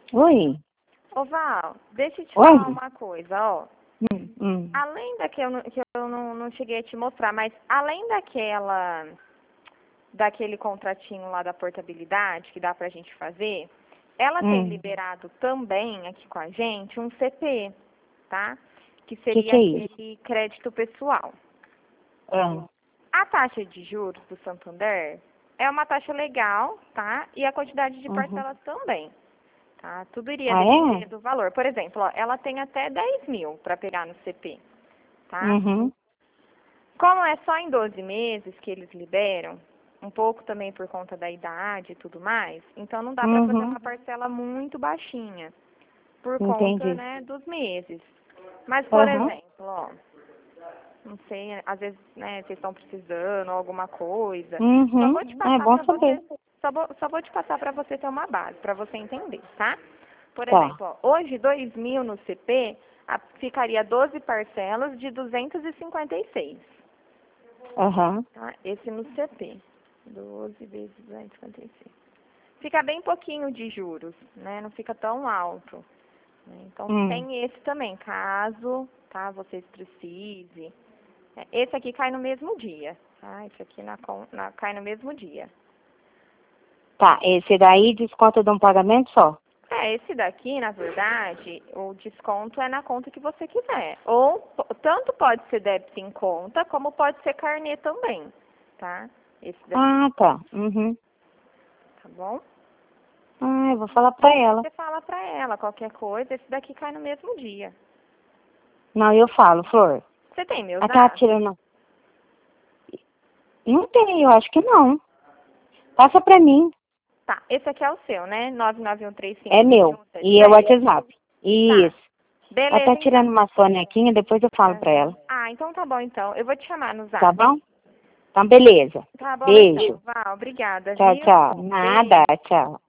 Oi. Ô, Val, deixa eu te Oi. falar uma coisa, ó. Além da que eu não cheguei a te mostrar, mas além daquele contratinho lá da portabilidade que dá pra gente fazer, ela tem liberado também aqui com a gente um CP, tá? Que seria Que é isso? aquele crédito pessoal. Ah. A taxa de juros do Santander é uma taxa legal, tá? E a quantidade de parcelas também, tá? Tudo iria Ah, depender é? do valor. Por exemplo, ó, ela tem até 10 mil para pegar no CP, tá? Como é só em 12 meses que eles liberam, um pouco também por conta da idade e tudo mais, então não dá para fazer uma parcela muito baixinha, por conta, Entendi. né, dos meses. Mas, por exemplo, ó, não sei, às vezes, né, vocês estão precisando ou alguma coisa. Só vou te É passar bom para saber. você, só vou te passar para você ter uma base, para você entender, tá? Por Tá. exemplo, ó, hoje 2 mil no CP ficaria 12 parcelas de 256. Aham. Tá? Esse no CP. 12 vezes 256. Fica bem pouquinho de juros, né? Não fica tão alto. Né? Então, tem esse também, caso, tá, vocês precisem. Esse aqui cai no mesmo dia, tá? Esse aqui cai no mesmo dia. Tá, esse daí desconta de um pagamento só? Esse daqui, na verdade, o desconto é na conta que você quiser. Ou, tanto pode ser débito em conta, como pode ser carnê também, tá? Esse daqui. Ah, tá. Tá bom? Ah, eu vou falar pra ela. Você fala pra ela qualquer coisa, esse daqui cai no mesmo dia. Não, eu falo, Flor. Você tem meus Ela tá dados? tirando... Não tem, eu acho que não. Passa pra mim. Tá, esse aqui é o seu, né? 99135. É meu. E é o WhatsApp. Isso. Ela Beleza, tá então. tirando uma sonequinha, depois eu falo pra ela. Ah, então tá bom, então. Eu vou te chamar no Tá zap. bom? Então, beleza. Tá bom, Beijo. então. Val, obrigada, Tchau, viu? tchau. Nada, tchau.